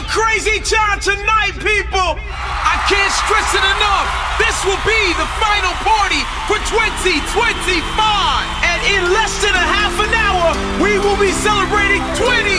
crazy time tonight, people. I can't stress it enough. This will be the final party for 2025. And in less than a half an hour, we will be celebrating 20